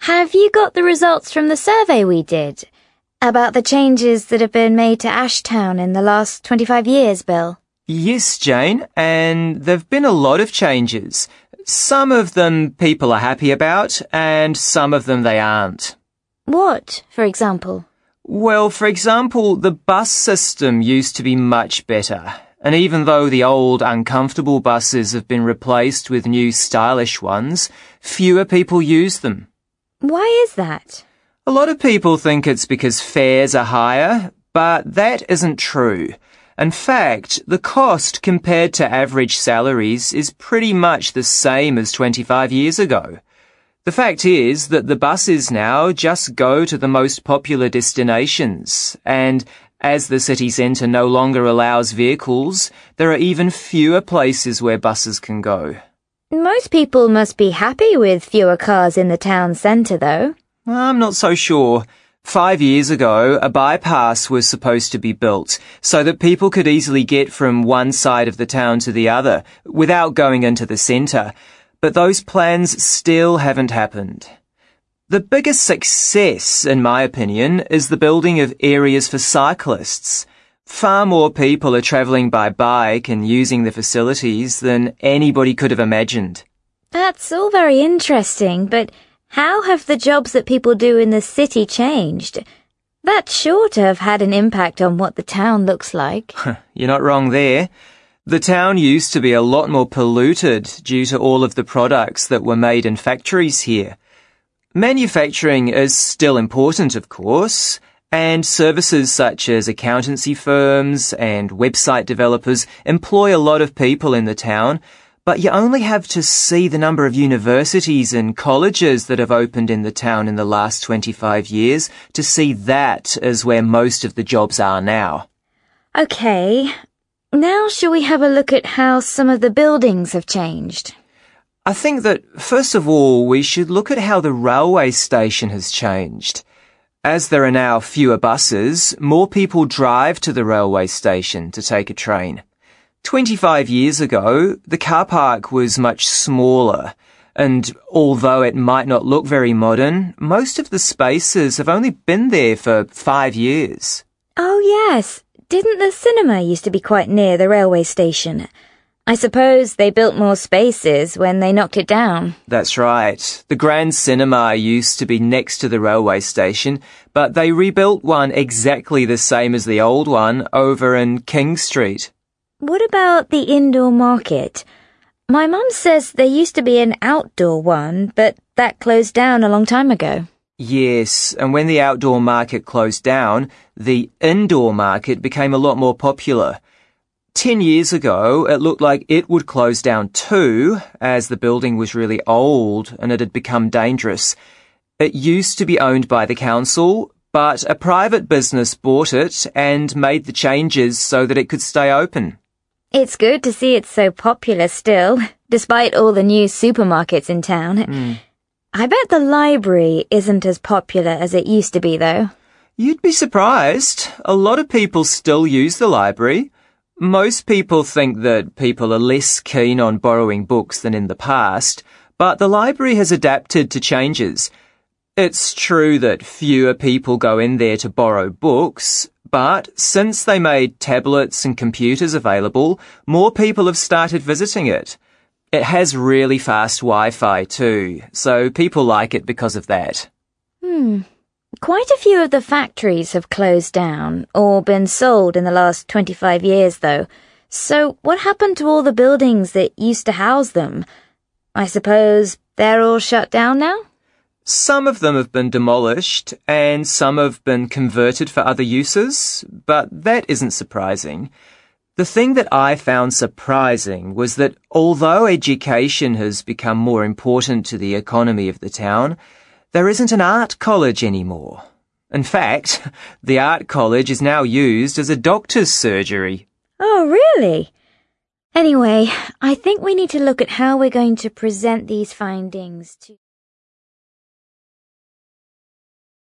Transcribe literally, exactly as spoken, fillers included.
Have you got the results from the survey we did about the changes that have been made to Ashtown in the last twenty-five years, Bill? Yes, Jane, and there've been a lot of changes. Some of them people are happy about, and some of them they aren't. What, for example? Well, for example, the bus system used to be much better, and even though the old uncomfortable buses have been replaced with new stylish ones, fewer people use them. Why is that? A lot of people think it's because fares are higher, but that isn't true. In fact, the cost compared to average salaries is pretty much the same as twenty-five years ago. The fact is that the buses now just go to the most popular destinations, and as the city centre no longer allows vehicles, there are even fewer places where buses can go. Most people must be happy with fewer cars in the town centre, though. I'm not so sure. Five years ago, a bypass was supposed to be built so that people could easily get from one side of the town to the other without going into the centre, but those plans still haven't happened. The biggest success, in my opinion, is the building of areas for cyclists. Far more people are travelling by bike and using the facilities than anybody could have imagined. That's all very interesting, but how have the jobs that people do in the city changed? That's sure to have had an impact on what the town looks like. You're not wrong there. The town used to be a lot more polluted due to all of the products that were made in factories here. Manufacturing is still important, of course, and services such as accountancy firms and website developers employ a lot of people in the town, but you only have to see the number of universities and colleges that have opened in the town in the last twenty-five years to see that is where most of the jobs are now. Okay, now shall we have a look at how some of the buildings have changed? I think that, first of all, we should look at how the railway station has changed. As there are now fewer buses, more people drive to the railway station to take a train. Twenty-five years ago, the car park was much smaller, and although it might not look very modern, most of the spaces have only been there for five years. Oh yes, didn't the cinema used to be quite near the railway station? I suppose they built more spaces when they knocked it down. That's right. The Grand Cinema used to be next to the railway station, but they rebuilt one exactly the same as the old one over in King Street. What about the indoor market? My mum says there used to be an outdoor one, but that closed down a long time ago. Yes, and when the outdoor market closed down, the indoor market became a lot more popular. Ten years ago, it looked like it would close down too, as the building was really old and it had become dangerous. It used to be owned by the council, but a private business bought it and made the changes so that it could stay open. It's good to see it's so popular still, despite all the new supermarkets in town. Mm. I bet the library isn't as popular as it used to be, though. You'd be surprised. A lot of people still use the library. Most people think that people are less keen on borrowing books than in the past, but the library has adapted to changes. It's true that fewer people go in there to borrow books, but since they made tablets and computers available, more people have started visiting it. It has really fast Wi-Fi too, so people like it because of that. Hmm. Quite a few of the factories have closed down or been sold in the last twenty-five years, though. So what happened to all the buildings that used to house them? I suppose they're all shut down now? Some of them have been demolished and some have been converted for other uses, but that isn't surprising. The thing that I found surprising was that although education has become more important to the economy of the town, there isn't an art college anymore. In fact, the art college is now used as a doctor's surgery. Oh, really? Anyway, I think we need to look at how we're going to present these findings to